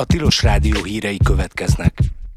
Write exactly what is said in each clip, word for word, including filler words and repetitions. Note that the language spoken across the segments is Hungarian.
A Tilos Rádió hírei következnek.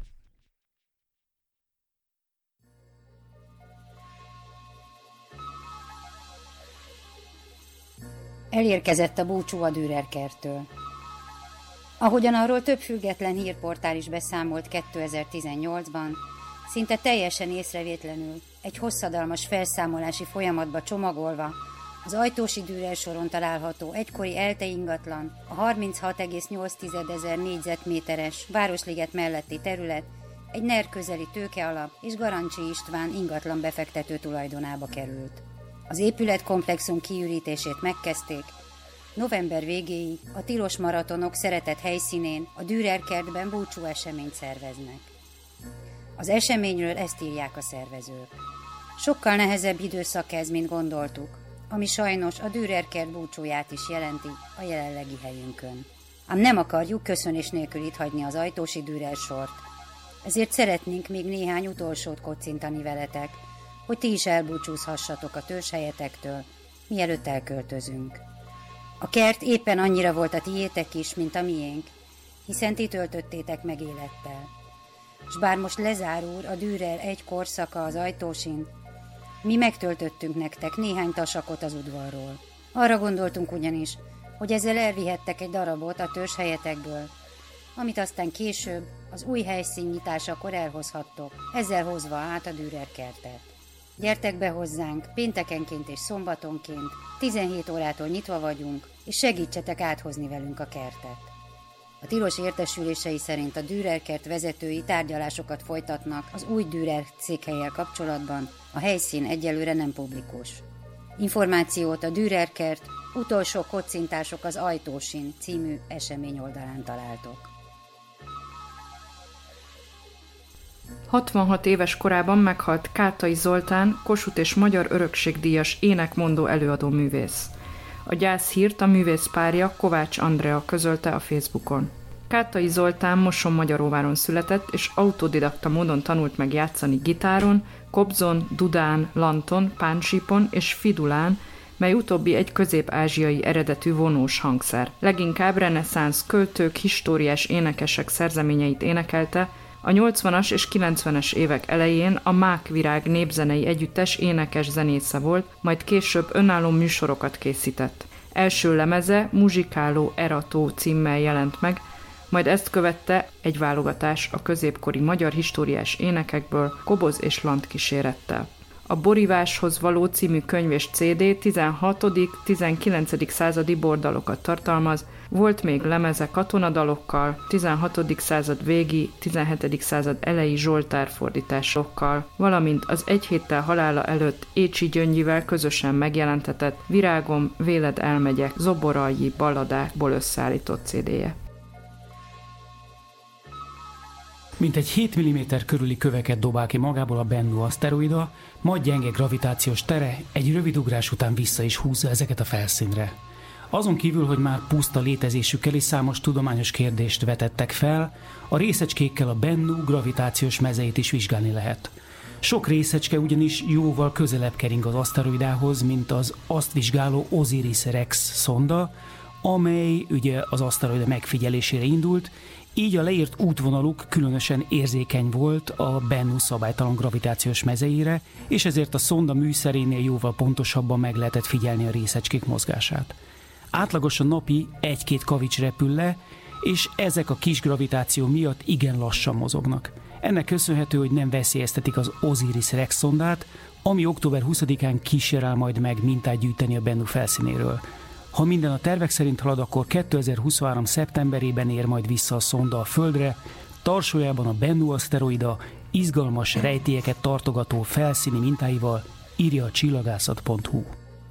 Elérkezett a búcsú a Dürer-kerttől. Ahogyan arról több független hírportál is beszámolt kétezer-tizennyolcban, szinte teljesen észrevétlenül, egy hosszadalmas felszámolási folyamatba csomagolva, az Ajtósi Dürer soron található egykori ELTE ingatlan, a harminchat egész nyolc ezer négyzetméteres Városliget melletti terület egy NER közeli tőkealap és Garancsi István ingatlan befektető tulajdonába került. Az épületkomplexum kiürítését megkezdték, november végéig a tilos maratonok szeretett helyszínén, a Dürer-kertben búcsú eseményt szerveznek. Az eseményről ezt írják a szervezők. Sokkal nehezebb időszak ez, mint gondoltuk, ami sajnos a Dürer-kert búcsúját is jelenti a jelenlegi helyünkön. Ám nem akarjuk köszönés nélkül itt hagyni az Ajtósi Dürer sort, ezért szeretnénk még néhány utolsót kocintani veletek, hogy ti is elbúcsúzhassatok a törzshelyetektől, mielőtt elköltözünk. A kert éppen annyira volt a tiétek is, mint a miénk, hiszen ti töltöttétek meg élettel. S bár most lezárul a Dürer egy korszaka az Ajtósin, mi megtöltöttünk nektek néhány tasakot az udvarról. Arra gondoltunk ugyanis, hogy ezzel elvihettek egy darabot a törzshelyetekből, amit aztán később az új helyszín nyitásakor elhozhattok, ezzel hozva át a Dürer-kertet. Gyertek be hozzánk péntekenként és szombatonként, tizenhét órától nyitva vagyunk, és segítsetek áthozni velünk a kertet. A tilos értesülései szerint a Dürer-kert vezetői tárgyalásokat folytatnak az új Dürer székhellyel kapcsolatban, a helyszín egyelőre nem publikus. Információt a Dürer-kert utolsó kocintások az Ajtósin című esemény oldalán találtok. hatvanhat éves korában meghalt Kátai Zoltán, Kossuth és Magyar Örökségdíjas énekmondó előadó művész. A gyászhírt a művész párja Kovács Andrea közölte a Facebookon. Kátai Zoltán Mosonmagyaróváron született, és autodidakta módon tanult meg játszani gitáron, kobzon, dudán, lanton, pánsípon és fidulán, mely utóbbi egy közép-ázsiai eredetű vonós hangszer. Leginkább reneszánsz költők, históriás énekesek szerzeményeit énekelte, a nyolcvanas és kilencvenes évek elején a Mákvirág népzenei együttes énekes zenésze volt, majd később önálló műsorokat készített. Első lemeze Muzsikáló Erató címmel jelent meg, majd ezt követte egy válogatás a középkori magyar históriás énekekből koboz és lant kísérettel. A Boríváshoz való című könyv és cé dé tizenhatodik-tizenkilencedik századi bordalokat tartalmaz, volt még lemeze katonadalokkal, tizenhatodik század végi, tizenhetedik század elejé zsoltárfordításokkal, valamint az egy héttel halála előtt Écsi Gyöngyivel közösen megjelentetett Virágom, Véled elmegyek zoboralji balladákból összeállított cé déje. Mintegy hét milliméter körüli köveket dobál ki magából a Bennu aszteroida, majd gyenge gravitációs tere egy rövid ugrás után vissza is húzza ezeket a felszínre. Azon kívül, hogy már puszta létezésükkel is számos tudományos kérdést vetettek fel, a részecskékkel a Bennu gravitációs mezeit is vizsgálni lehet. Sok részecske ugyanis jóval közelebb kering az aszteroidához, mint az azt vizsgáló Osiris-Rex szonda, amely ugye az aszteroida megfigyelésére indult, így a leírt útvonaluk különösen érzékeny volt a Bennu szabálytalan gravitációs mezeire, és ezért a szonda műszerénél jóval pontosabban meg lehetett figyelni a részecskék mozgását. Átlagosan napi egy-két kavics repül le, és ezek a kis gravitáció miatt igen lassan mozognak. Ennek köszönhető, hogy nem veszélyeztetik az Osiris-Rex szondát, ami október huszadikán kísérel majd meg mintát gyűjteni a Bennu felszínéről. Ha minden a tervek szerint halad, akkor kétezer-huszonhárom szeptemberében ér majd vissza a szonda a Földre, tarsójában a Bennu aszteroida izgalmas rejtélyeket tartogató felszíni mintáival, írja a csillagászat pont hu.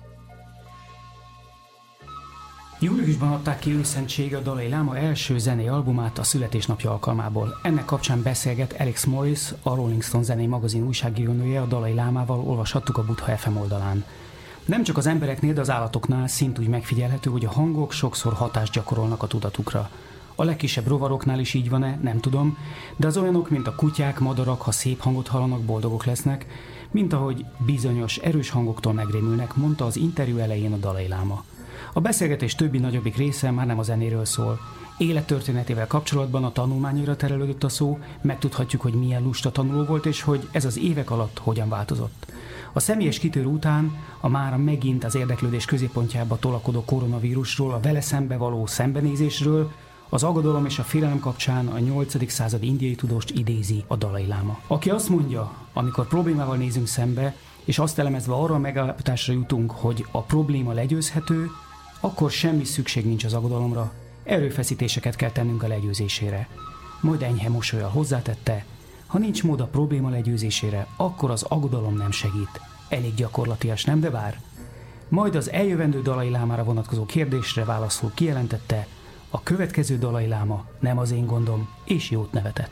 Júliusban adták ki őszentsége a Dalai Láma első zenei albumát a születésnapja alkalmából. Ennek kapcsán beszélget Alex Morris, a Rolling Stone zenei magazin újságírónője a Dalai Lámával, olvashattuk a Buddha ef em oldalán. Nem csak az embereknél, de az állatoknál szintúgy megfigyelhető, hogy a hangok sokszor hatást gyakorolnak a tudatukra. A legkisebb rovaroknál is így van-e, nem tudom, de az olyanok, mint a kutyák, madarak, ha szép hangot hallanak, boldogok lesznek, mint ahogy bizonyos erős hangoktól megrémülnek, mondta az interjú elején a Dalai Láma. A beszélgetés többi nagyobbik része már nem a zenéről szól. Élettörténetével kapcsolatban a tanulmányra terelődött a szó, megtudhatjuk, hogy milyen lusta tanuló volt, és hogy ez az évek alatt hogyan változott. A személyes kitörő után a mára megint az érdeklődés középpontjába tolakodó koronavírusról, a vele szembe való szembenézésről, az aggodalom és a félelem kapcsán a nyolcadik század indiai tudóst idézi a Dalai Láma. Aki azt mondja, amikor problémával nézünk szembe, és azt elemezve arra a megállapításra jutunk, hogy a probléma legyőzhető, akkor semmi szükség nincs az aggodalomra, erőfeszítéseket kell tennünk a legyőzésére. Majd enyhe mosollyal hozzátette, ha nincs mód a probléma legyőzésére, akkor az aggodalom nem segít. Elég gyakorlatias, nem de bár? Majd az eljövendő Dalai Lámára vonatkozó kérdésre válaszul kijelentette, a következő Dalai Láma nem az én gondom, és jót nevetett.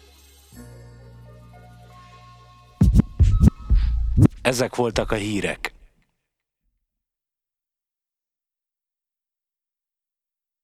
Ezek voltak a hírek.